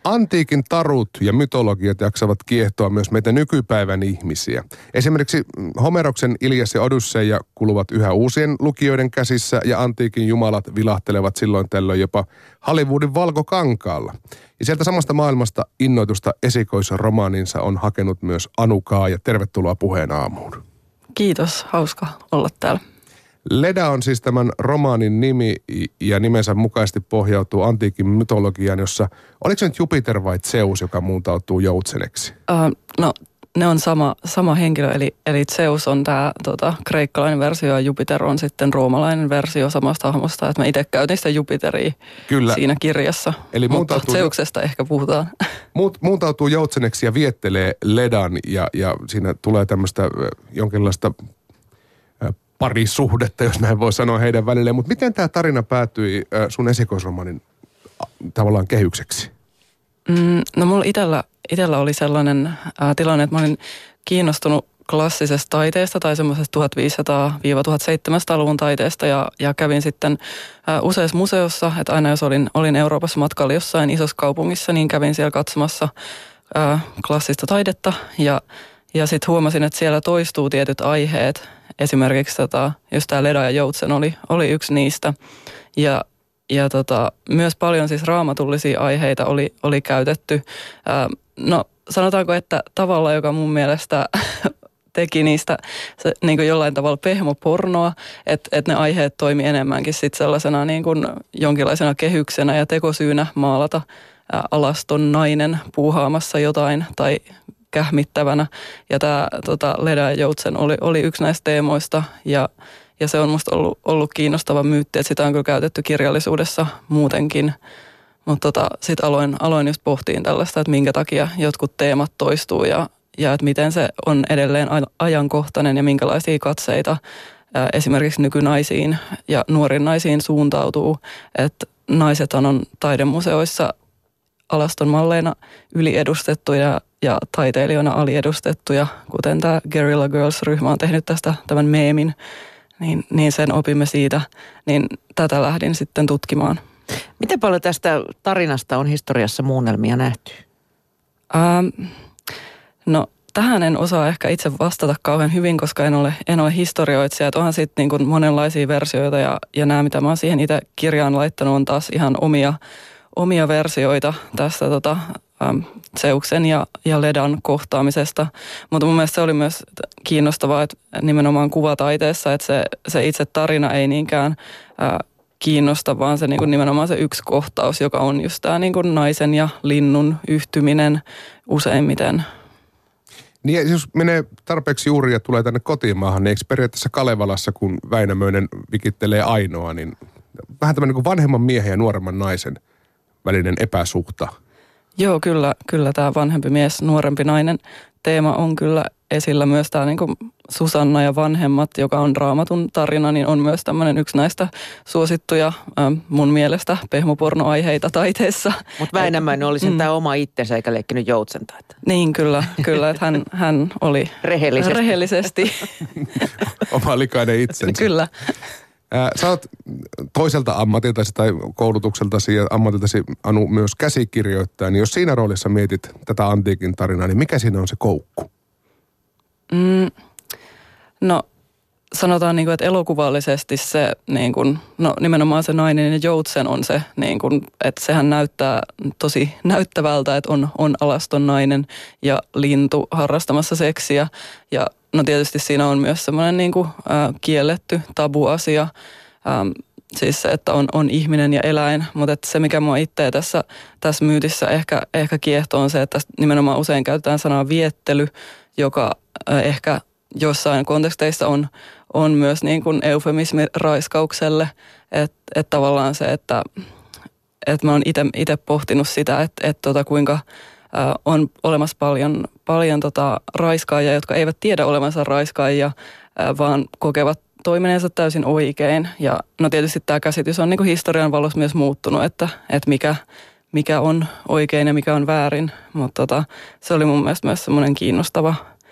Antiikin tarut ja mytologiat jaksavat kiehtoa myös meitä nykypäivän ihmisiä. Esimerkiksi Homeroksen Ilias ja Odysseia kuluvat yhä uusien lukijoiden käsissä ja antiikin jumalat vilahtelevat silloin tällöin jopa Hollywoodin valkokankaalla. Ja sieltä samasta maailmasta innoitusta esikoisromaaninsa on hakenut myös Anu Kaaja. Tervetuloa Puheen aamuun. Kiitos, hauska olla täällä. Leda on siis tämän romaanin nimi ja nimensä mukaisesti pohjautuu antiikin mytologiaan, jossa, oliko se nyt Jupiter vai Zeus, joka muuntautuu joutseneksi? No ne on sama henkilö, eli Zeus on tämä kreikkalainen versio ja Jupiter on sitten roomalainen versio samasta hahmosta. Että mä itse käytin sitä Jupiteria siinä kirjassa, eli mutta Zeuksesta ehkä puhutaan. Muuntautuu joutseneksi ja viettelee Ledan ja siinä tulee tämmöistä jonkinlaista parisuhdetta, jos näin voi sanoa heidän välilleen. Mutta miten tämä tarina päätyi sun esikoisromanin tavallaan kehykseksi? No mulla itellä oli sellainen tilanne, että mä olin kiinnostunut klassisesta taiteesta tai semmoisesta 1500-1700-luvun taiteesta ja kävin sitten useassa museossa, että aina jos olin Euroopassa matkalla jossain isossa kaupungissa, niin kävin siellä katsomassa klassista taidetta ja sitten huomasin, että siellä toistuu tietyt aiheet. Esimerkiksi just tämä Leda ja Joutsen oli yksi niistä. Ja myös paljon siis raamatullisia aiheita oli käytetty. No sanotaanko, että tavalla, joka mun mielestä teki niistä se, niin kuin jollain tavalla pehmopornoa, että ne aiheet toimi enemmänkin sitten sellaisena niin kuin jonkinlaisena kehyksenä ja tekosyynä maalata alaston nainen puuhaamassa jotain tai kähmittävänä. Ja tämä Leda ja Joutsen oli yksi näistä teemoista ja se on musta ollut kiinnostava myytti, että sitä on kyllä käytetty kirjallisuudessa muutenkin. Mutta sitten aloin just pohtiin tällaista, että minkä takia jotkut teemat toistuu ja että miten se on edelleen ajankohtainen ja minkälaisia katseita esimerkiksi nykynaisiin ja nuoriin naisiin suuntautuu. Että naisethan on taidemuseoissa alaston malleina yliedustettuja ja taiteilijoina aliedustettuja, kuten tämä Guerrilla Girls-ryhmä on tehnyt tästä tämän meemin, niin sen opimme siitä, niin tätä lähdin sitten tutkimaan. Miten paljon tästä tarinasta on historiassa muunnelmia nähty? No tähän en osaa ehkä itse vastata kauhean hyvin, koska en ole historioitsija. Että onhan sitten niin kuin monenlaisia versioita ja nämä, mitä mä oon siihen itse kirjaan laittanut, on taas ihan omia versioita tästä Zeuksen ja Ledan kohtaamisesta. Mutta mun mielestä se oli myös kiinnostavaa, että nimenomaan kuvataiteessa, että se itse tarina ei niinkään kiinnosta, vaan se niin nimenomaan se yksi kohtaus, joka on just tämä niin naisen ja linnun yhtyminen useimmiten. Niin jos menee tarpeeksi juuri ja tulee tänne kotimaahan, niin eikö periaatteessa Kalevalassa, kun Väinämöinen vikittelee Ainoa, niin vähän tämmöinen niin kuin vanhemman miehen ja nuoremman naisen välinen epäsuhta? Joo, kyllä tämä vanhempi mies, nuorempi nainen teema on kyllä esillä. Myös tämä niin kuin Susanna ja vanhemmat, joka on Raamatun tarina, niin on myös tämmöinen yksi näistä suosittuja mun mielestä pehmopornoaiheita taiteessa. Mutta Väinämöinen oli sen tämä oma itsensä eikä leikkinyt joutsenta. Niin kyllä, että hän oli rehellisesti. Oma likainen itsensä. Kyllä. Sä oot toiselta ammatiltasi tai koulutukseltasi ja ammatiltasi, Anu, myös käsikirjoittaja, niin jos siinä roolissa mietit tätä antiikin tarinaa, niin mikä siinä on se koukku? No sanotaan, niin kuin, että elokuvallisesti se niin kuin, no nimenomaan se nainen ja joutsen on se, niin kuin, että sehän näyttää tosi näyttävältä, että on alaston nainen ja lintu harrastamassa seksiä. Ja no tietysti siinä on myös semmoinen niin kuin, kielletty tabuasia, siis se, että on ihminen ja eläin. Mutta se, mikä mua itseä tässä myytissä ehkä kiehtoo, on se, että nimenomaan usein käytetään sanaa viettely, joka ehkä jossain konteksteissa on myös niin kuin eufemismi raiskaukselle, että tavallaan se, että mä oon itse pohtinut sitä, että kuinka on olemassa paljon raiskaajia, jotka eivät tiedä olevansa raiskaajia, vaan kokevat toimineensa täysin oikein. Ja no tietysti tämä käsitys on niin kuin historian valossa myös muuttunut, että mikä on oikein ja mikä on väärin, mutta se oli mun mielestä myös semmoinen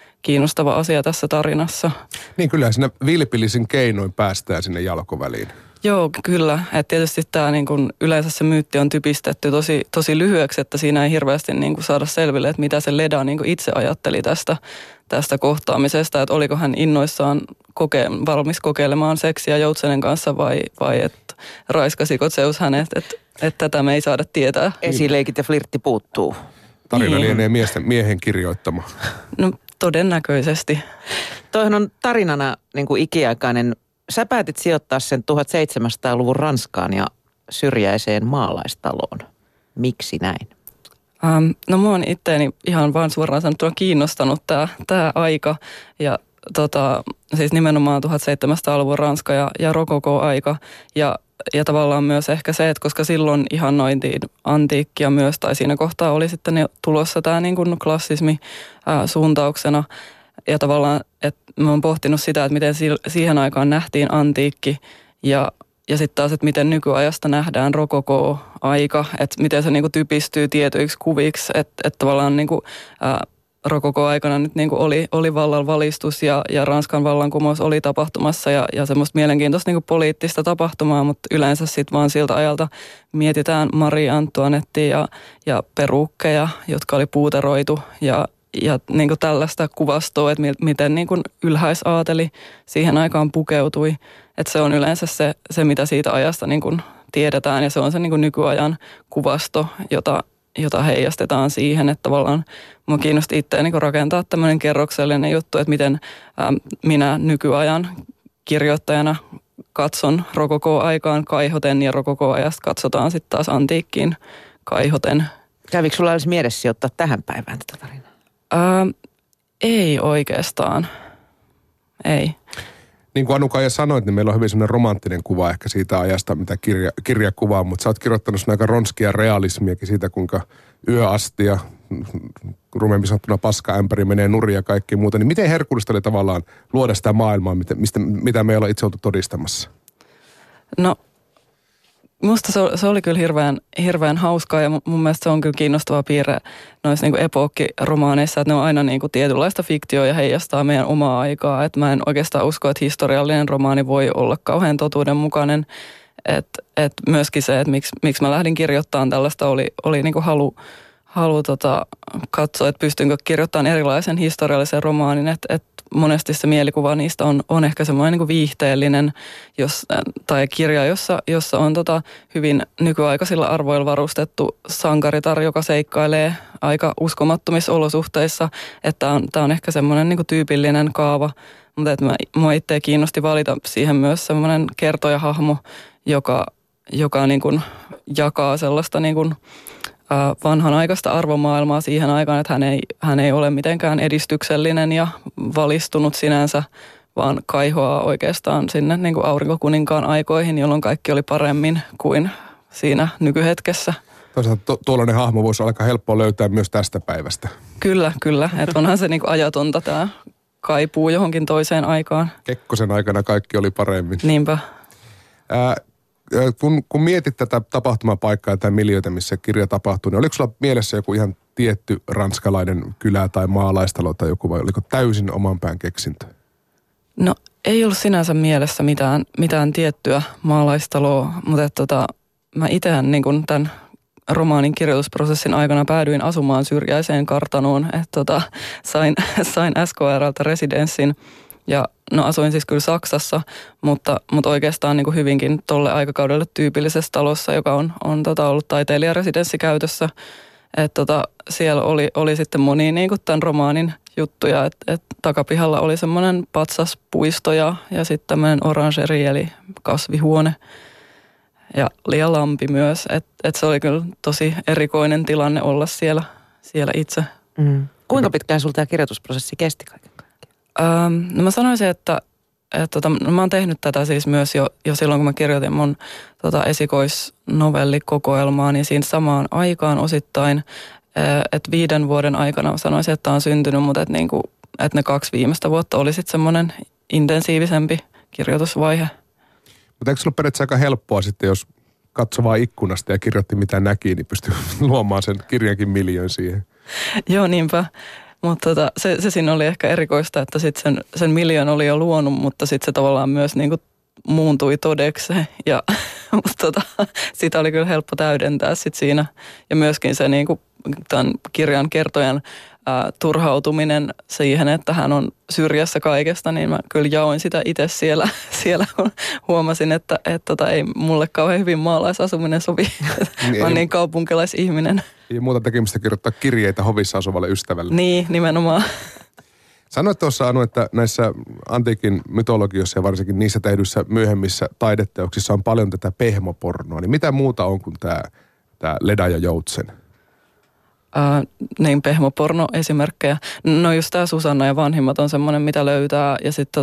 kiinnostava asia tässä tarinassa. Niin kyllä siinä vilpillisin keinoin päästään sinne jalkoväliin. Joo, kyllä. Et tietysti tämä niin kun yleensä se myytti on typistetty tosi lyhyeksi, että siinä ei hirveästi niin kun saada selville, että mitä se Leda niin kun itse ajatteli tästä kohtaamisesta. Että oliko hän innoissaan valmis kokeilemaan seksiä Joutsenen kanssa vai että raiskasiko Zeus hänet, että tätä me ei saada tietää. Esileikit ja flirtti puuttuu. Tarina lienee miehen kirjoittama. No todennäköisesti. Toihan on tarinana niin kuin ikiaikainen. Sä päätit sijoittaa sen 1700-luvun Ranskaan ja syrjäiseen maalaistaloon. Miksi näin? No mua on itteeni ihan vaan suoraan sanottuna kiinnostanut tämä aika ja siis nimenomaan 1700-luvun Ranska ja rokoko-aika ja tavallaan myös ehkä se, että koska silloin ihannointiin antiikkia myös tai siinä kohtaa oli sitten tulossa tämä niin kuin klassismi suuntauksena. Ja tavallaan, että mä oon pohtinut sitä, että miten siihen aikaan nähtiin antiikki ja sitten taas, että miten nykyajasta nähdään rokoko-aika, että miten se niinku typistyy tietyiksi kuviksi, että tavallaan niinku, rokoko-aikana nyt niinku oli vallan valistus ja Ranskan vallankumous oli tapahtumassa ja semmoista mielenkiintoista niinku poliittista tapahtumaa, mutta yleensä sitten vaan siltä ajalta mietitään Marie Antoinettea ja peruukkeja, jotka oli puuteroitu ja niin kuin tällaista kuvastoa, että miten niin kuin ylhäisaateli siihen aikaan pukeutui. Että se on yleensä se mitä siitä ajasta niin kuin tiedetään ja se on se niin kuin nykyajan kuvasto, jota heijastetaan siihen. Että tavallaan minua kiinnosti itseäni niin kuin rakentaa tämmöinen kerroksellinen juttu, että miten minä nykyajan kirjoittajana katson rokoko-aikaan kaihoten ja rokoko-ajasta katsotaan sitten taas antiikkiin kaihoten. Kävikö sulla olisi mielessä sijoittaa tähän päivään tätä tarinaa? Ei oikeastaan. Ei. Niin kuin Anu-Kaija sanoit, niin meillä on hyvin sellainen romanttinen kuva ehkä siitä ajasta, mitä kirja kuvaa, mutta sä oot kirjoittanut aika ronskia realismiakin siitä, kuinka yöasti ja rumemmin sanottuna paskaämpäri menee nurin ja kaikki muuta. Niin miten herkullista oli tavallaan luoda sitä maailmaa, mitä me ei olla itse oltu todistamassa? No, musta se oli kyllä hirveän hauskaa ja mun mielestä se on kyllä kiinnostava piirre noissa niinku epokkiromaaneissa, että ne on aina niinku tietynlaista fiktioa ja heijastaa meidän omaa aikaa. Että mä en oikeastaan usko, että historiallinen romaani voi olla kauhean totuudenmukainen. Että myöskin se, että miksi mä lähdin kirjoittamaan tällaista, oli niinku halu katsoa, että pystynkö kirjoittamaan erilaisen historiallisen romaanin, että monesti se mielikuva niistä on ehkä semmoinen niin kuin viihteellinen tai kirja, jossa on hyvin nykyaikaisilla arvoilla varustettu sankaritar, joka seikkailee aika uskomattomissa olosuhteissa. Että tämä on ehkä semmoinen niin kuin tyypillinen kaava, mutta että mua itse kiinnosti valita siihen myös semmoinen kertojahahmo, joka niin kuin jakaa sellaista niin kuin vanhanaikaista arvomaailmaa siihen aikaan, että hän ei ole mitenkään edistyksellinen ja valistunut sinänsä, vaan kaihoaa oikeastaan sinne niin kuin aurinkokuninkaan aikoihin, jolloin kaikki oli paremmin kuin siinä nykyhetkessä. Toisaalta tuollainen hahmo voisi olla aika helppoa löytää myös tästä päivästä. Kyllä. Että onhan se niin kuin ajatonta tämä kaipuu johonkin toiseen aikaan. Kekkosen aikana kaikki oli paremmin. Niinpä. Kun mietit tätä tapahtumapaikkaa tai miljöitä, missä kirja tapahtuu, niin oliko sulla mielessä joku ihan tietty ranskalainen kylä tai maalaistalo tai joku, vai oliko täysin oman pään keksintö? No ei ollut sinänsä mielessä mitään tiettyä maalaistaloa, mutta mä itsehän niin kuin tämän romaanin kirjoitusprosessin aikana päädyin asumaan syrjäiseen kartanoon, että sain SKR:ltä residenssin. Ja no asuin siis kyllä Saksassa, mutta oikeastaan niin kuin hyvinkin tolle aikakaudelle tyypillisessä talossa, joka on ollut taiteilijaresidenssi käytössä. Että siellä oli sitten monia niin kuin tämän romaanin juttuja, että takapihalla oli semmoinen patsaspuisto ja sitten tämmöinen orangeri eli kasvihuone ja lampi myös. Että se oli kyllä tosi erikoinen tilanne olla siellä itse. Mm. Kuinka pitkään sulta tämä kirjoitusprosessi kesti kaiken? No mä sanoisin, että mä oon tehnyt tätä siis myös jo silloin, kun mä kirjoitin mun esikoisnovellikokoelmaa, niin siinä samaan aikaan osittain, että 5 vuoden aikana mä sanoisin, että on syntynyt, mutta että ne 2 viimeistä vuotta oli sitten semmoinen intensiivisempi kirjoitusvaihe. Mutta eikö se ollut periaatteessa aika helppoa sitten, jos katsoi vaan ikkunasta ja kirjoitti mitä näki, niin pystyi luomaan sen kirjankin miljöön siihen? Joo, niinpä. Mutta se siinä oli ehkä erikoista, että sitten sen miljoon oli jo luonut, mutta sitten se tavallaan myös niinku muuntui todeksi ja mutta sitä oli kyllä helppo täydentää sit siinä. Ja myöskin se niin kuin tämän kirjan kertojan turhautuminen siihen, että hän on syrjässä kaikesta, niin mä kyllä jaoin sitä itse siellä kun huomasin, että ei mulle kauhean hyvin maalaisasuminen sovi. Mä oon niin kaupunkilaisihminen. Ei muuta tekemistä kirjoittaa kirjeitä hovissa asuvalle ystävälle. Niin, nimenomaan. Sanoit tuossa, Anu, että näissä antiikin mytologioissa ja varsinkin niissä tehdyissä myöhemmissä taideteoksissa on paljon tätä pehmopornoa. Niin mitä muuta on kuin tämä Leda ja Joutsen? Niin pehmoporno-esimerkkejä. No just tämä Susanna ja vanhimmat on semmoinen, mitä löytää. Ja sitten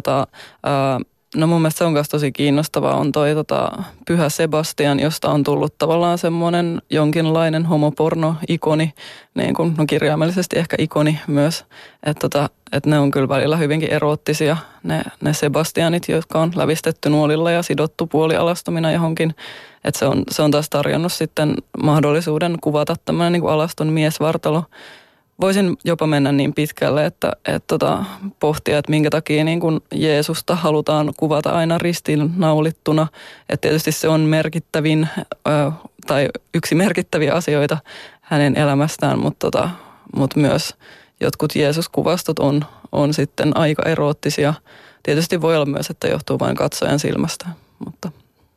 no mun mielestä se on myös tosi kiinnostavaa, on toi Pyhä Sebastian, josta on tullut tavallaan semmoinen jonkinlainen homoporno-ikoni, niin kuin, no kirjaimellisesti ehkä ikoni myös, että ne on kyllä välillä hyvinkin eroottisia, ne Sebastianit, jotka on lävistetty nuolilla ja sidottu puolialastomina johonkin, että se on taas tarjonnut sitten mahdollisuuden kuvata tämmöinen niin kuin alaston miesvartalo. Voisin jopa mennä niin pitkälle, että pohtia, että minkä takia niin kun Jeesusta halutaan kuvata aina ristiin naulittuna. Että tietysti se on merkittävin tai yksi merkittäviä asioita hänen elämästään, mutta myös jotkut Jeesus-kuvastot on sitten aika eroottisia. Tietysti voi olla myös, että johtuu vain katsojan silmästä, mutta...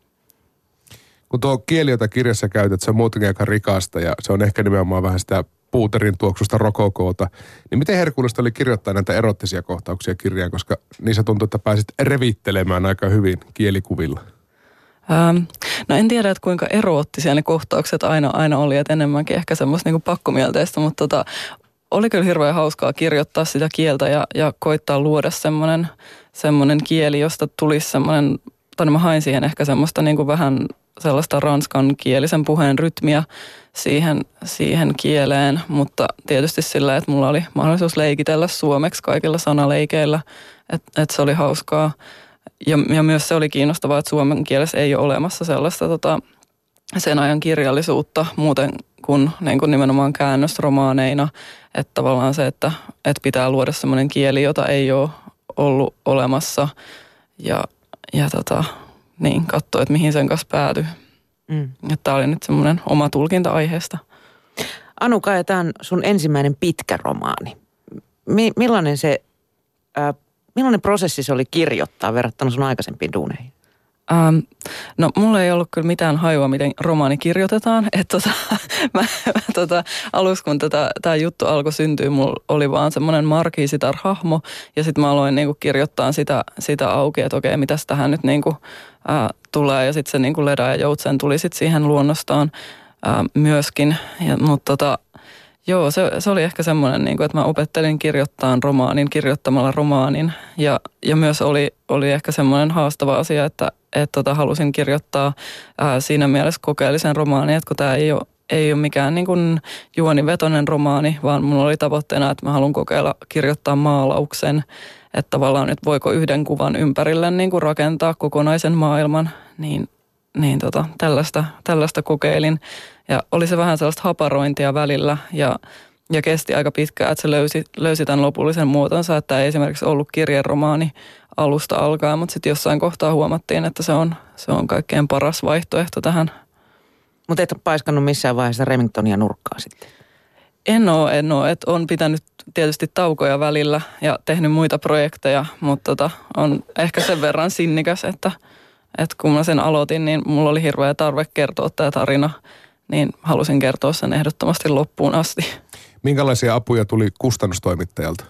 Kun tuo kieli, jota kirjassa käytät, se on muutenkin aika rikasta ja se on ehkä nimenomaan vähän sitä puuterin tuoksusta rokokoota, niin miten herkullista oli kirjoittaa näitä erottisia kohtauksia kirjaan, koska niissä tuntuu, että pääsit revittelemään aika hyvin kielikuvilla? No en tiedä, että kuinka eroottisia ne kohtaukset aina oli, että enemmänkin ehkä semmoista niinku pakkomielteistä, mutta oli kyllä hirveän hauskaa kirjoittaa sitä kieltä ja koittaa luoda semmoinen kieli, josta tulisi semmoinen, tai mä hain siihen ehkä semmoista niinku vähän sellaista ranskankielisen puheen rytmiä siihen kieleen, mutta tietysti sillä, että mulla oli mahdollisuus leikitellä suomeksi kaikilla sanaleikeillä, että se oli hauskaa. Ja myös se oli kiinnostavaa, että suomen kielessä ei ole olemassa sellaista sen ajan kirjallisuutta muuten kuin, niin kuin nimenomaan käännösromaaneina, että tavallaan se, että pitää luoda semmoinen kieli, jota ei ole ollut olemassa ja niin, katsoa, että mihin sen kanssa päätyi. Tämä oli nyt semmoinen oma tulkinta aiheesta. Anu Kaija, tämä on sun ensimmäinen pitkä romaani. Millainen prosessi se oli kirjoittaa verrattuna sun aikaisempiin duuneihin? No mulla ei ollut kyllä mitään hajua, miten romaani kirjoitetaan. Aluksi kun tämä juttu alkoi syntyä, mulla oli vaan semmoinen markiisitar-hahmo. Ja sitten mä aloin niinku kirjoittaa sitä auki, että okei, mitäs tähän nyt niinku, tulee. Ja sitten se niinku Leda ja Joutsen tuli sitten siihen luonnostaan myöskin. Mutta joo, se oli ehkä semmoinen, niinku, että mä opettelin kirjoittamalla romaanin. Ja myös oli ehkä semmoinen haastava asia, että halusin kirjoittaa siinä mielessä kokeellisen romaanin, että kun tämä ei ole mikään niin kuin juonivetoinen romaani, vaan mulla oli tavoitteena, että mä haluan kokeilla kirjoittaa maalauksen, että tavallaan, että voiko yhden kuvan ympärille niin kuin rakentaa kokonaisen maailman, niin tällaista kokeilin. Ja oli se vähän sellaista haparointia välillä ja kesti aika pitkään, että se löysi tämän lopullisen muotonsa, että ei esimerkiksi ollut kirjeromaani alusta alkaen, mutta sitten jossain kohtaa huomattiin, että se on kaikkein paras vaihtoehto tähän. Mutta et ole paiskannut missään vaiheessa Remingtonia nurkkaa sitten? En ole. Että on pitänyt tietysti taukoja välillä ja tehnyt muita projekteja, mutta on ehkä sen verran sinnikäs, että kun mä sen aloitin, niin mulla oli hirveä tarve kertoa tämä tarina, niin halusin kertoa sen ehdottomasti loppuun asti. Minkälaisia apuja tuli kustannustoimittajalta?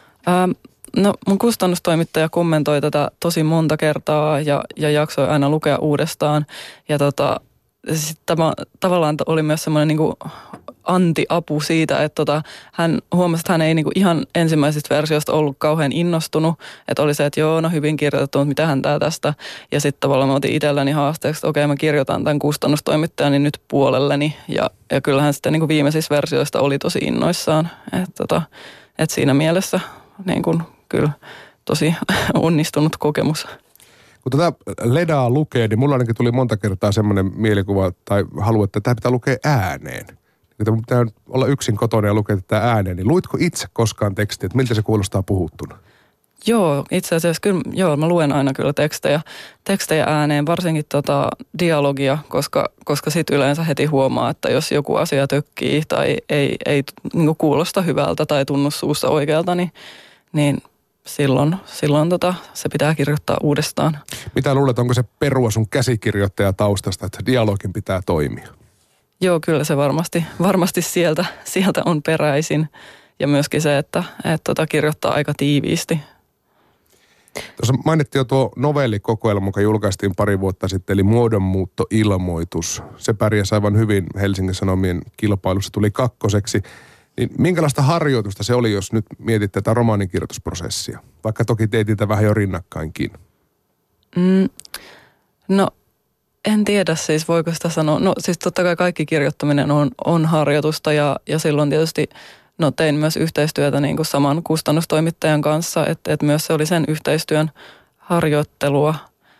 No mun kustannustoimittaja kommentoi tätä tosi monta kertaa ja jaksoi aina lukea uudestaan. Ja tämä tavallaan oli myös semmoinen niinku anti-apu siitä, että hän huomasi, että hän ei niinku ihan ensimmäisistä versioista ollut kauhean innostunut. Että oli se, että joo, no hyvin kirjoitettu, mutta mitähän tämä tästä. Ja sitten tavallaan mä otin itselläni haasteeksi, että okei, mä kirjoitan tämän kustannustoimittajani nyt puolelleni. Ja kyllähän sitten niinku viimeisissä versioista oli tosi innoissaan. Että siinä mielessä niin kuin, kyllä tosi onnistunut kokemus. Kun tätä Ledaa lukee, niin mulla ainakin tuli monta kertaa semmoinen mielikuva tai halu, että tämä pitää lukea ääneen. Että mun pitää olla yksin kotona ja lukea tätä ääneen. Niin luitko itse koskaan tekstiä, että miltä se kuulostaa puhuttuna? Joo, itse asiassa kyllä, joo, mä luen aina kyllä tekstejä ääneen, varsinkin dialogia, koska sit yleensä heti huomaa, että jos joku asia tökkii tai ei niin kuulosta hyvältä tai tunnu suussa oikealta, niin silloin se pitää kirjoittaa uudestaan. Mitä luulet, onko se perua sun käsikirjoittaja taustasta, että dialogin pitää toimia? Joo, kyllä se varmasti sieltä on peräisin ja myöskin se, että kirjoittaa aika tiiviisti. Tuossa mainittiin jo tuo novellikokoelma, joka julkaistiin pari vuotta sitten, eli Muodonmuuttoilmoitus. Se pärjäsi aivan hyvin Helsingin Sanomien kilpailussa, tuli 2. Niin minkälaista harjoitusta se oli, jos nyt mietit tätä romaanikirjoitusprosessia? Vaikka toki teit niitä vähän jo rinnakkainkin. No en tiedä siis, voiko sitä sanoa. No siis totta kai kaikki kirjoittaminen on harjoitusta ja silloin tietysti tein myös yhteistyötä niin kuin saman kustannustoimittajan kanssa, että myös se oli sen yhteistyön harjoittelua.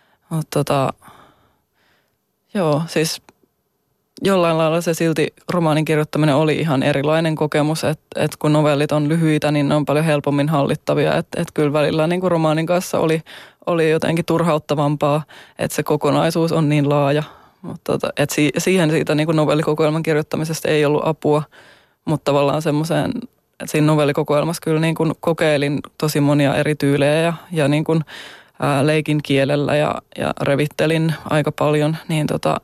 Joo, siis jollain lailla se silti romaanin kirjoittaminen oli ihan erilainen kokemus, että kun novellit on lyhyitä, niin ne on paljon helpommin hallittavia. Että kyllä välillä niin kuin romaanin kanssa oli jotenkin turhauttavampaa, että se kokonaisuus on niin laaja. Mutta siihen siitä niin kuin novellikokoelman kirjoittamisesta ei ollut apua. Mutta tavallaan semmoiseen, että siinä novellikokoelmassa kyllä niin kuin kokeilin tosi monia eri tyylejä ja niin kuin leikin kielellä ja revittelin aika paljon, niin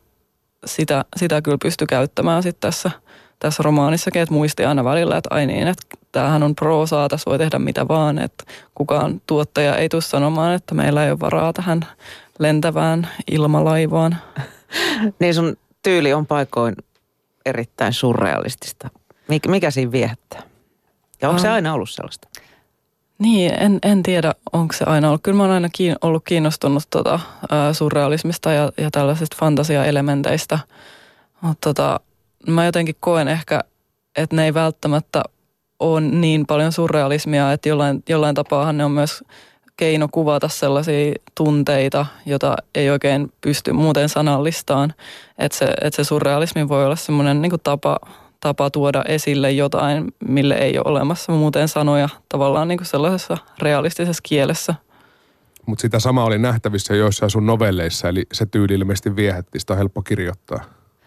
sitä kyllä pystyi käyttämään sitten tässä romaanissakin, että muisti aina välillä, että ai niin, että tämähän on proosaa, tässä voi tehdä mitä vaan, että kukaan tuottaja ei tule sanomaan, että meillä ei ole varaa tähän lentävään ilmalaivaan. Niin sun tyyli on paikoin erittäin surrealistista. Mikä siinä viehättää? Ja onko se aina ollut sellaista? Niin, en tiedä, onko se aina ollut. Kyllä mä oon aina ollut kiinnostunut surrealismista ja tällaisista fantasiaelementeistä. Mutta mä jotenkin koen ehkä, että ne ei välttämättä ole niin paljon surrealismia, että jollain tapaahan ne on myös keino kuvata sellaisia tunteita, jota ei oikein pysty muuten sanallistaan. Että se surrealismi voi olla semmoinen niin kuin tapa tuoda esille jotain, mille ei ole olemassa muuten sanoja tavallaan niin kuin sellaisessa realistisessa kielessä. Mutta sitä samaa oli nähtävissä joissain sun novelleissa, eli se tyyli ilmeisesti viehätti, sitä on helppo kirjoittaa.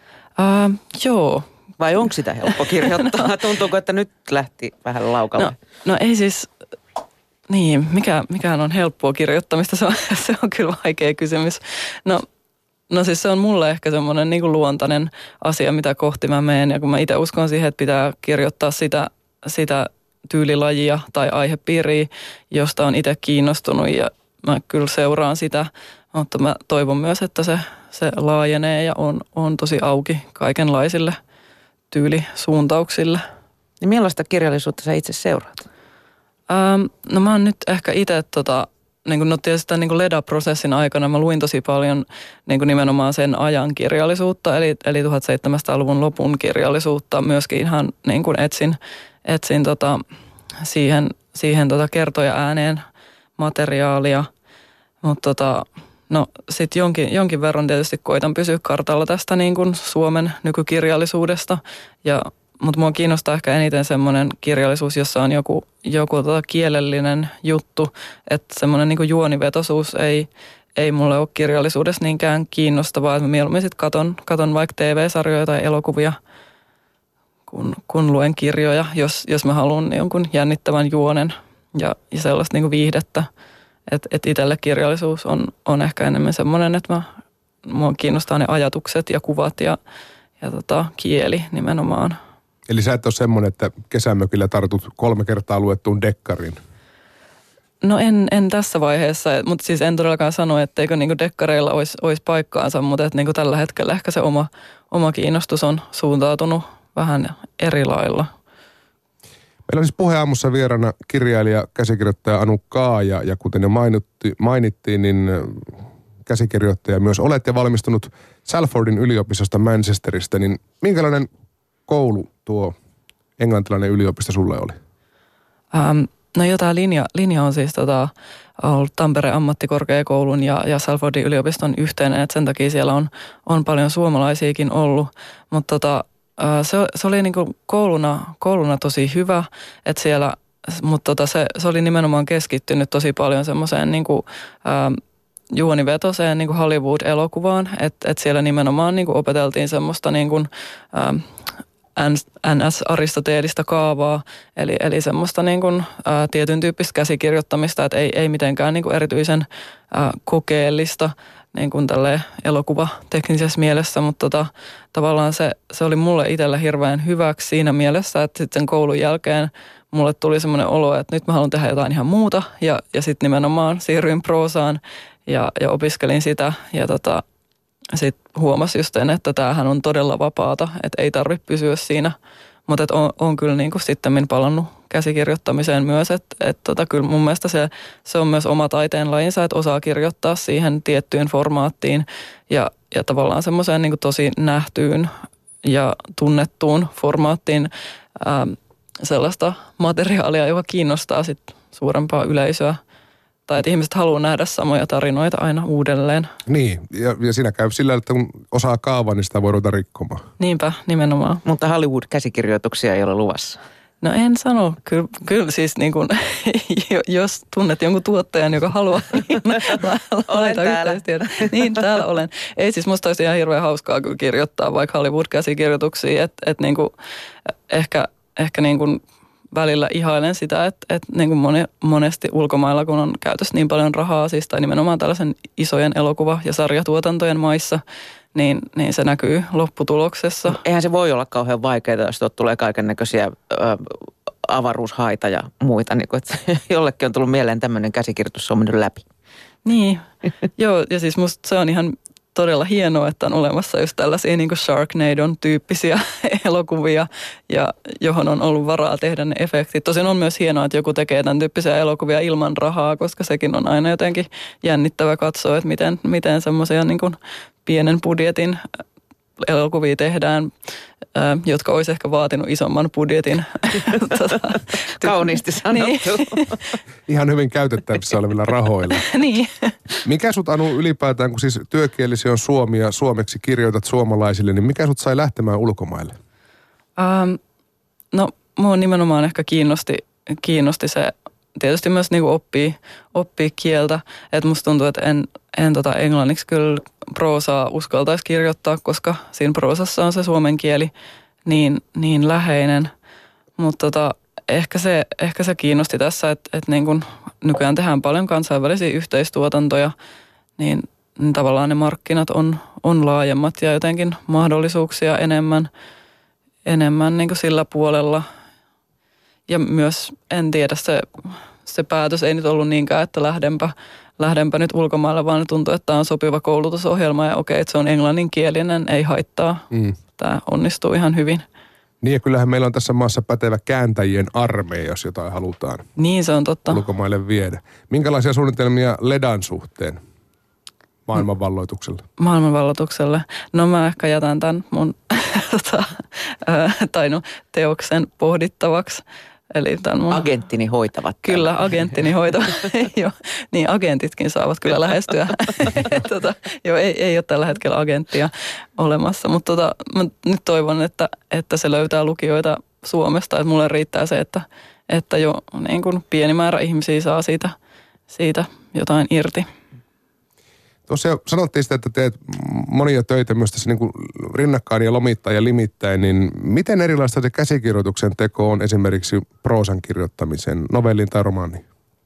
Joo. Vai onko sitä helppo kirjoittaa? Tuntuuko, että nyt lähti vähän laukalle? No ei siis, niin, mikähän on helppoa kirjoittamista, se on kyllä vaikea kysymys. No siis se on mulle ehkä semmoinen niin kuin luontainen asia, mitä kohti mä menen. Ja kun mä itse uskon siihen, että pitää kirjoittaa sitä tyylilajia tai aihepiiriä, josta on itse kiinnostunut. Ja mä kyllä seuraan sitä, mutta mä toivon myös, että se laajenee ja on tosi auki kaikenlaisille tyylisuuntauksille. Niin millaista kirjallisuutta sä itse seuraat? No mä oon nyt ehkä itse niin kuin tietysti tämän niin kuin LEDA-prosessin aikana mä luin tosi paljon niin kuin nimenomaan sen ajan kirjallisuutta, eli 1700-luvun lopun kirjallisuutta. Myöskin ihan niin kuin etsin siihen kertoja ääneen materiaalia, mutta no sitten jonkin verran tietysti koitan pysyä kartalla tästä niin kuin Suomen nykykirjallisuudesta mutta mua kiinnostaa ehkä eniten semmoinen kirjallisuus, jossa on joku kielellinen juttu, että semmoinen niin kuin juonivetoisuus ei mulle ole kirjallisuudessa niinkään kiinnostavaa, että mä mieluummin sitten katon vaikka TV-sarjoja tai elokuvia, kun luen kirjoja, jos mä haluan jonkun jännittävän juonen ja sellaista niin kuin viihdettä. Että itselle kirjallisuus on ehkä enemmän semmoinen, että mua kiinnostaa ne ajatukset ja kuvat ja kieli nimenomaan. Eli sä et ole semmoinen, että kesämökillä tartut 3 kertaa luettuun dekkarin? No en tässä vaiheessa, mutta siis en todellakaan sano, etteikö niinku dekkareilla olisi paikkaansa, mutta että niinku tällä hetkellä ehkä se oma kiinnostus on suuntautunut vähän eri lailla. Meillä on siis Puheaamussa vieraana kirjailija, käsikirjoittaja Anu Kaaja ja kuten jo mainittiin, niin käsikirjoittaja myös olet ja valmistunut Salfordin yliopistosta Manchesterista, niin minkälainen koulu tuo englantilainen yliopisto sulle oli? No joo, tämä linja on siis ollut Tampereen ammattikorkeakoulun ja Salfordin yliopiston yhteinen, että sen takia siellä on paljon suomalaisiakin ollut, mutta se oli niinku kouluna tosi hyvä, että mutta se oli nimenomaan keskittynyt tosi paljon semmoiseen niin kuin, juonivetoiseen niin kuin Hollywood-elokuvaan, että siellä nimenomaan niin kuin opeteltiin semmoista niin kuin, NS-aristoteellista kaavaa, eli semmoista niin kuin, tietyn tyyppistä käsikirjoittamista, että ei mitenkään niin kuin erityisen kokeellista niin kuin tälleen elokuvateknisessä mielessä, mutta tavallaan se oli mulle itselle hirveän hyväksi siinä mielessä, että sitten koulun jälkeen mulle tuli semmoinen olo, että nyt mä haluan tehdä jotain ihan muuta ja sitten nimenomaan siirryin proosaan ja opiskelin sitä ja sitten huomasin just sen, että tämähän on todella vapaata, että ei tarvitse pysyä siinä, mutta on kyllä niin kuin sittemmin palannut käsikirjoittamiseen myös, että kyllä mun mielestä se on myös oma taiteen lajinsa, että osaa kirjoittaa siihen tiettyyn formaattiin ja tavallaan semmoiseen niin kuin tosi nähtyyn ja tunnettuun formaattiin sellaista materiaalia, joka kiinnostaa sit suurempaa yleisöä. Tai että ihmiset haluaa nähdä samoja tarinoita aina uudelleen. Niin, ja siinä käy sillä, että kun osaa kaavaa, niin sitä voi ruveta rikkomaan. Niinpä, nimenomaan. Mutta Hollywood-käsikirjoituksia ei ole luvassa. No en sano. Kyllä siis niin kuin, jos tunnet jonkun tuottajan, joka haluaa laita yhteistyötä. Niin, täällä olen. Ei siis musta olisi ihan hirveän hauskaa kyllä kirjoittaa vaikka Hollywood-käsikirjoituksia, että niin kuin, ehkä niin kuin välillä ihailen sitä, että niin kuin monesti ulkomailla, kun on käytössä niin paljon rahaa, siis tai nimenomaan tällaisen isojen elokuva- ja sarjatuotantojen maissa, niin se näkyy lopputuloksessa. Eihän se voi olla kauhean vaikeaa, jos tulee kaikennäköisiä avaruushaita ja muita. Niin kuin, että jollekin on tullut mieleen tämmöinen käsikirjoitus, se on mennyt läpi. Niin, joo, ja siis musta se on ihan todella hienoa, että on olemassa just tällaisia niin kuin Sharknadon tyyppisiä elokuvia, ja johon on ollut varaa tehdä ne efektit. Tosin on myös hienoa, että joku tekee tämän tyyppisiä elokuvia ilman rahaa, koska sekin on aina jotenkin jännittävä katsoa, että miten semmoisia niin kuin pienen budjetin elokuvia tehdään, jotka olisi ehkä vaatinut isomman budjetin. Kauniisti sanottu. Niin. Ihan hyvin käytettävissä olevilla rahoilla. Niin. Mikä sut, Anu, ylipäätään, kun siis työkielisi on suomi ja suomeksi kirjoitat suomalaisille, niin mikä sut sai lähtemään ulkomaille? No, mua nimenomaan ehkä kiinnosti se, tietysti myös niin kuin oppii kieltä. Että musta tuntuu, että en englanniksi kyllä proosaa uskaltaisi kirjoittaa, koska siinä proosassa on se suomen kieli niin läheinen. Mutta ehkä se kiinnosti tässä, että niin kun nykyään tehdään paljon kansainvälisiä yhteistuotantoja, niin tavallaan ne markkinat on laajemmat ja jotenkin mahdollisuuksia enemmän niin kuin sillä puolella. Ja myös, en tiedä, se päätös ei nyt ollut niinkään, että lähdenpä nyt ulkomaille, vaan tuntuu, että tämä on sopiva koulutusohjelma ja okei, että se on englanninkielinen, ei haittaa. Tämä onnistuu ihan hyvin. Niin ja kyllähän meillä on tässä maassa pätevä kääntäjien armeija, jos jotain halutaan. Niin, se on totta. Ulkomaille viedä. Minkälaisia suunnitelmia Ledan suhteen maailmanvalloitukselle? Maailmanvalloitukselle? No mä ehkä jätän tämän mun teoksen pohdittavaksi. Eli agenttini hoitavat. Kyllä, agenttini hoitavat. Niin, agentitkin saavat kyllä lähestyä. Ei ole tällä hetkellä agenttia olemassa, mutta mä nyt toivon, että se löytää lukijoita Suomesta. Että mulle riittää se, että jo niin kuin pieni määrä ihmisiä saa siitä jotain irti. Tuossa jo sanottiin sitä, että teet monia töitä myös tässä niin kuin rinnakkain ja lomittain ja limittäin, niin miten erilaista se käsikirjoituksen teko on esimerkiksi proosan kirjoittamisen, novellin tai romaanin?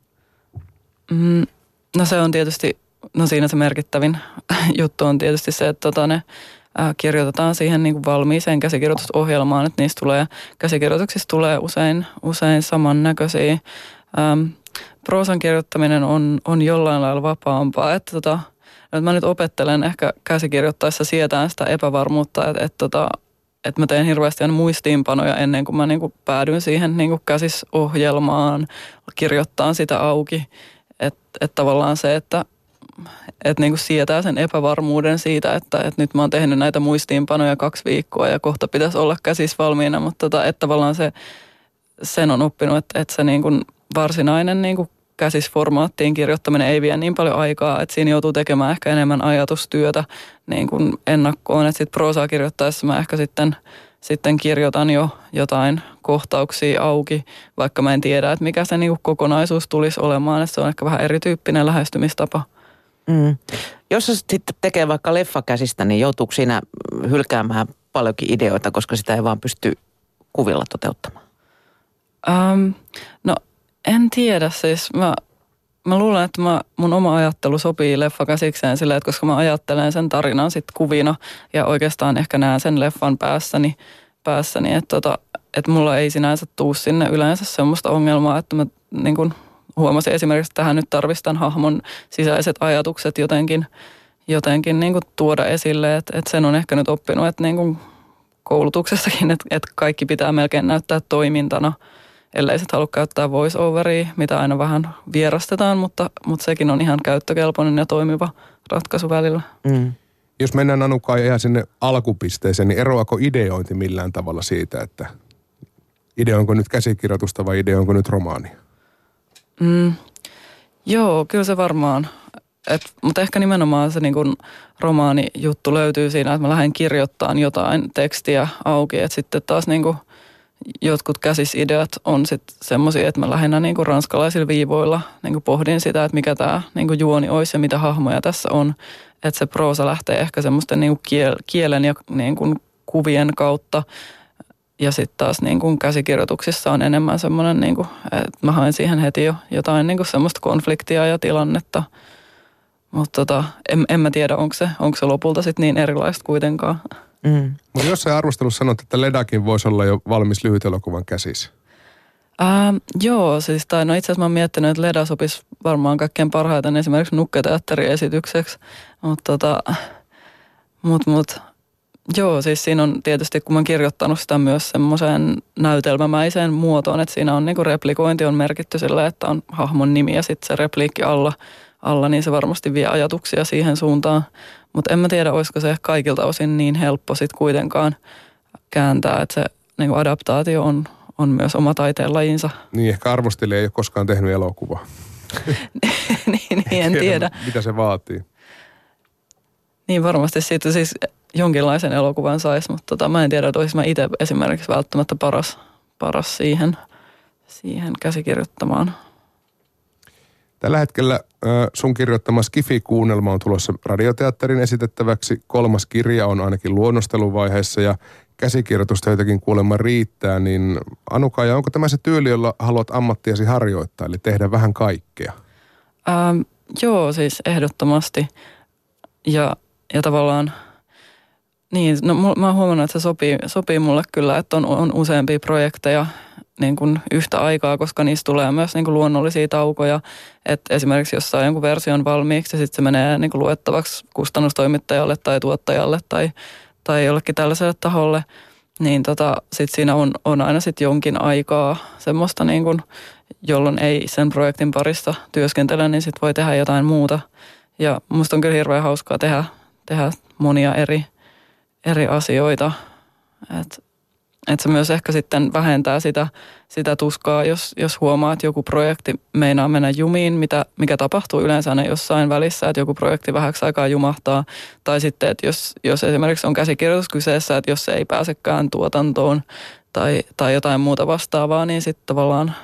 No se on tietysti, siinä se merkittävin juttu on tietysti se, että ne kirjoitetaan siihen niin kuin valmiiseen käsikirjoitusohjelmaan, että käsikirjoituksista tulee usein samannäköisiä. Proosan kirjoittaminen on jollain lailla vapaampaa, että mä nyt opettelen ehkä käsikirjoittaessa sietään sitä epävarmuutta, että mä teen hirveästi aina muistiinpanoja ennen kuin mä niinku päädyin siihen niinku käsisohjelmaan, kirjoittaa sitä auki. Että tavallaan se, että niinku sietää sen epävarmuuden siitä, että nyt mä oon tehnyt näitä muistiinpanoja 2 viikkoa ja kohta pitäisi olla käsis valmiina, mutta että tavallaan sen on oppinut, että se niinku varsinainen niinku käsisformaattiin kirjoittaminen ei vie niin paljon aikaa, että siinä joutuu tekemään ehkä enemmän ajatustyötä niin kuin ennakkoon. Että sitten proosaa kirjoittaessa mä ehkä sitten sitten kirjoitan jo jotain kohtauksia auki, vaikka mä en tiedä, että mikä se niinku kokonaisuus tulisi olemaan, että se on ehkä vähän erityyppinen lähestymistapa. Jos sä sitten tekee vaikka leffakäsistä, niin joutuuko siinä hylkäämään paljonkin ideoita, koska sitä ei vaan pysty kuvilla toteuttamaan? No en tiedä, siis mä luulen, että mun oma ajattelu sopii leffakäsikseen silleen, että koska mä ajattelen sen tarinan sitten kuvina ja oikeastaan ehkä näen sen leffan päässäni että mulla ei sinänsä tuu sinne yleensä semmoista ongelmaa, että mä niin kun huomasin esimerkiksi, että tähän nyt tarvitsisi tämän hahmon sisäiset ajatukset jotenkin niin kun tuoda esille, että sen on ehkä nyt oppinut, että niin kun koulutuksessakin, että kaikki pitää melkein näyttää toimintana, ellei sitten halua käyttää voice-overia, mitä aina vähän vierastetaan, mutta sekin on ihan käyttökelpoinen ja toimiva ratkaisu välillä. Jos mennään Anukaan ihan sinne alkupisteeseen, niin eroako ideointi millään tavalla siitä, että ideoinko nyt käsikirjoitusta vai ideoinko nyt romaania? Joo, kyllä se varmaan. Mutta ehkä nimenomaan se niin kun romaanijuttu löytyy siinä, että mä lähden kirjoittamaan jotain tekstiä auki, että sitten taas niin kun jotkut käsisideat on sitten semmoisia, että mä lähinnä niin kuin ranskalaisilla viivoilla niin kuin pohdin sitä, että mikä tämä niin kuin juoni olisi ja mitä hahmoja tässä on. Että se proosa lähtee ehkä semmoisten niin kuin kielen ja niin kuin kuvien kautta. Ja sitten taas niin kuin käsikirjoituksissa on enemmän semmoinen, niin kuin, että mä haen siihen heti jo jotain niin kuin semmoista konfliktia ja tilannetta. Mutta en mä tiedä, onko se lopulta sitten niin erilaista kuitenkaan. Mutta jossain arvostelussa sanot, että Ledakin voisi olla jo valmis lyhytelokuvan käsissä. Joo, siis itse asiassa mä oon miettinyt, että Leda sopisi varmaan kaikkein parhaiten esimerkiksi Nukketeatteri-esitykseksi. Mutta joo, siis siinä on tietysti, kun mä oon kirjoittanut sitä myös semmoiseen näytelmämäiseen muotoon, että siinä on niinku replikointi on merkitty sillä, että on hahmon nimi ja sitten se repliikki alla, niin se varmasti vie ajatuksia siihen suuntaan. Mutta en mä tiedä, olisiko se kaikilta osin niin helppo sitten kuitenkaan kääntää, että se niinku adaptaatio on myös oma taiteenlajinsa. Niin, ehkä arvostelija ei ole koskaan tehnyt elokuvaa. niin, en tiedä. Mitä se vaatii. Niin, varmasti siitä siis jonkinlaisen elokuvan saisi, mutta mä en tiedä, että olisin mä itse esimerkiksi välttämättä paras siihen käsikirjoittamaan. Tällä hetkellä sun kirjoittama Skifi-kuunnelma on tulossa radioteatterin esitettäväksi. 3. kirja on ainakin luonnosteluvaiheessa ja käsikirjoitusta jotakin kuulemma riittää. Niin Anu-Kaija, onko tämä se tyyli, jolla haluat ammattiasi harjoittaa, eli tehdä vähän kaikkea? Joo, siis ehdottomasti. Ja tavallaan, niin, no mä oon huomannut, että se sopii mulle kyllä, että on useampia projekteja niin kuin yhtä aikaa, koska niistä tulee myös niin kuin luonnollisia taukoja. Että esimerkiksi jos saa jonkun version valmiiksi ja sitten se menee niin kuin luettavaksi kustannustoimittajalle tai tuottajalle tai jollekin tällaiselle taholle, niin sitten siinä on aina sitten jonkin aikaa semmoista, niin kuin, jolloin ei sen projektin parissa työskentele, niin sitten voi tehdä jotain muuta. Ja musta on kyllä hirveän hauskaa tehdä monia eri asioita. Että se myös ehkä sitten vähentää sitä tuskaa, jos huomaa, että joku projekti meinaa mennä jumiin, mikä tapahtuu yleensä aina jossain välissä, että joku projekti vähäksi aikaa jumahtaa. Tai sitten, että jos esimerkiksi on käsikirjoitus kyseessä, että jos se ei pääsekään tuotantoon tai jotain muuta vastaavaa, niin sitten tavallaan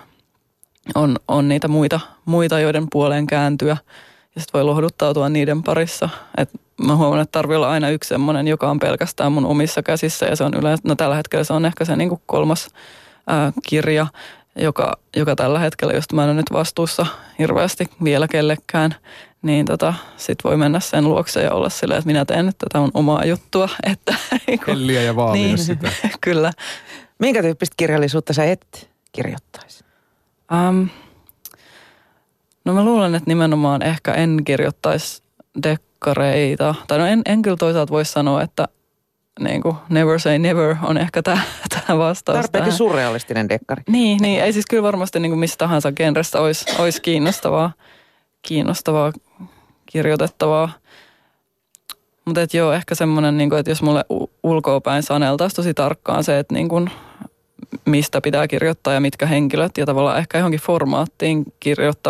on niitä muita, joiden puoleen kääntyä. Ja sitten voi lohduttautua niiden parissa. Et mä huomaan, että tarvii olla aina yksi semmoinen, joka on pelkästään mun omissa käsissä. Ja se on yleensä, no tällä hetkellä se on ehkä se niin kuin 3. kirja, joka tällä hetkellä, josta mä en ole nyt vastuussa hirveästi vielä kellekään, niin sit voi mennä sen luokse ja olla silleen, että minä teen nyt tätä mun omaa juttua. Helliä ja vaalia niin, sitä. Kyllä. Minkä tyyppistä kirjallisuutta sä et kirjoittaisi? No mä luulen, että nimenomaan ehkä en kirjoittaisi dekkareita. Tai no en kyllä toisaalta voi sanoa, että niin kuin never say never on ehkä tämä vastaus. Tarpeeksi surrealistinen dekkari. Niin, ei siis kyllä varmasti niin kuin missä tahansa genrestä olisi kiinnostavaa kirjoitettavaa. Mutta joo, ehkä semmoinen, niin kuin, että jos mulle ulkoapäin saneltaisiin tosi tarkkaan se, että niin kuin mistä pitää kirjoittaa ja mitkä henkilöt ja tavallaan ehkä johonkin formaattiin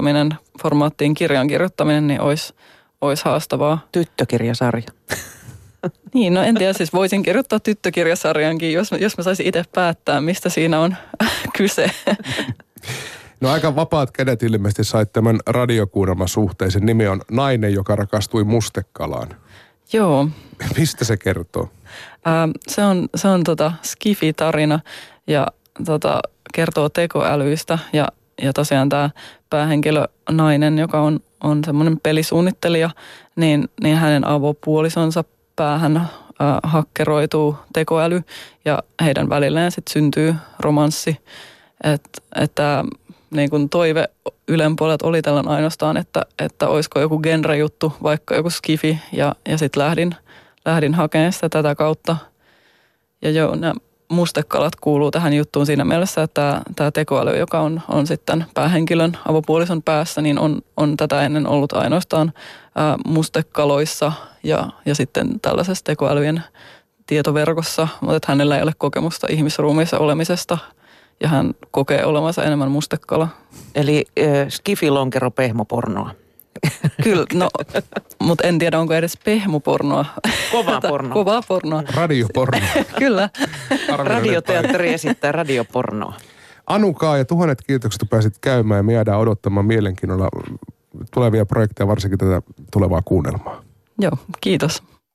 kirjan kirjoittaminen, niin olisi haastavaa. Tyttökirjasarja. Niin, no en tiedä, siis voisin kirjoittaa tyttökirjasarjankin, jos mä saisin itse päättää, mistä siinä on kyse. No aika vapaat kädet ilmeisesti sait tämän radiokuunnelman suhteen. Sen nimi on Nainen, joka rakastui mustekalaan. Joo. Mistä se kertoo? Se on Skifi-tarina ja kertoo tekoälyistä ja tosiaan tämä päähenkilö nainen, joka on semmoinen pelisuunnittelija, niin hänen avopuolisonsa päähän hakkeroituu tekoäly ja heidän välilleen sitten syntyy romanssi. Että niin kun toive Ylen puolelta oli tällainen ainoastaan, että olisiko joku genre-juttu, vaikka joku skifi ja sitten lähdin hakemaan sitä tätä kautta. Ja joo, nämä mustekalat kuuluu tähän juttuun siinä mielessä, että tämä tekoäly, joka on sitten päähenkilön avopuolison päässä, niin on tätä ennen ollut ainoastaan mustekaloissa ja sitten tällaisessa tekoälyjen tietoverkossa, mutta että hänellä ei ole kokemusta ihmisruumiissa olemisesta ja hän kokee olevansa enemmän mustekala. Eli skifilonkero pehmopornoa. Kyllä, no, mutta en tiedä, onko edes pehmopornoa. Kovaa pornoa. Kovaa pornoa. Radiopornoa. Kyllä. Radioteatteri esittää radiopornoa. Anukaa ja 1000 kiitokset, kun pääsit käymään ja me jäädään odottamaan mielenkiinnolla tulevia projekteja, varsinkin tätä tulevaa kuunnelmaa. Joo, kiitos.